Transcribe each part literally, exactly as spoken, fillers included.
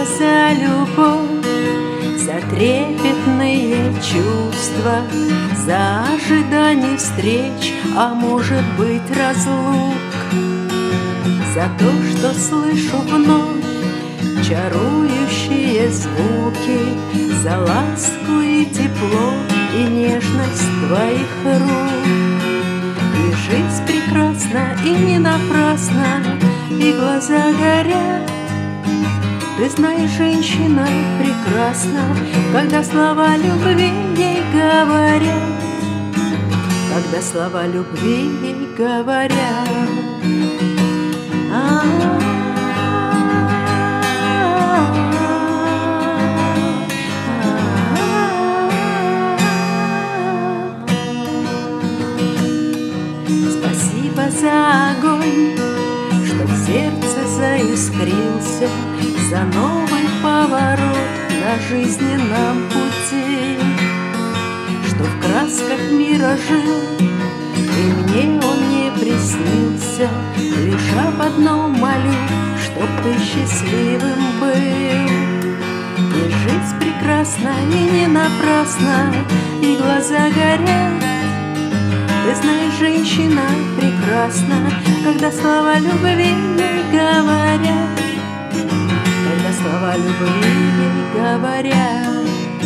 за любовь, за трепетные чувства, за ожидание встреч, а может быть разлук, за то, что слышу вновь чарующие звуки, за ласку и тепло и нежность твоих рук. И жизнь прекрасна, и не напрасна, и глаза горят. Ты знаешь, женщина прекрасна, когда слова любви ей говорят, когда слова любви ей говорят. Спасибо за огонь, что в сердце заискрился, за новый поворот на жизненном пути, что в красках мира жил, и мне он не приснился. Лишь об одном молю, чтоб ты счастливым был. И жизнь прекрасна, и не напрасна, и глаза горят. Ты знаешь, женщина прекрасна, когда слова любви ей говорят, когда слова любви ей говорят.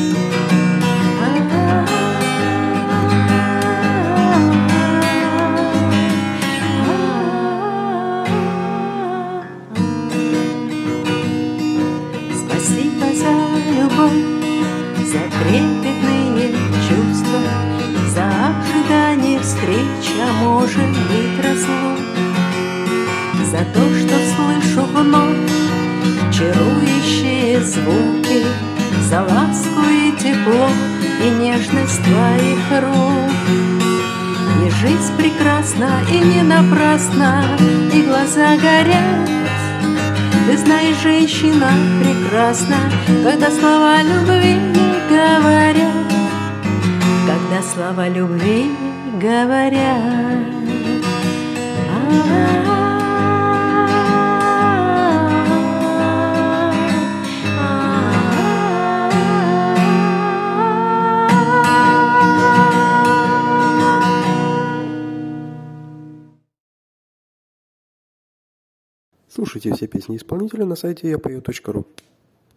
Спасибо за любовь, за трепетные чувства, за ожидание встреч, а может быть разлук, за то, что слышу вновь чарующие звуки, за ласку и тепло и нежность твоих рук. И жизнь прекрасна, и не напрасна, и глаза горят. Ты знаешь, женщина прекрасна, когда слова любви говорят, когда слова любви говорят. Слушайте все песни исполнителя на сайте я пою точка ру.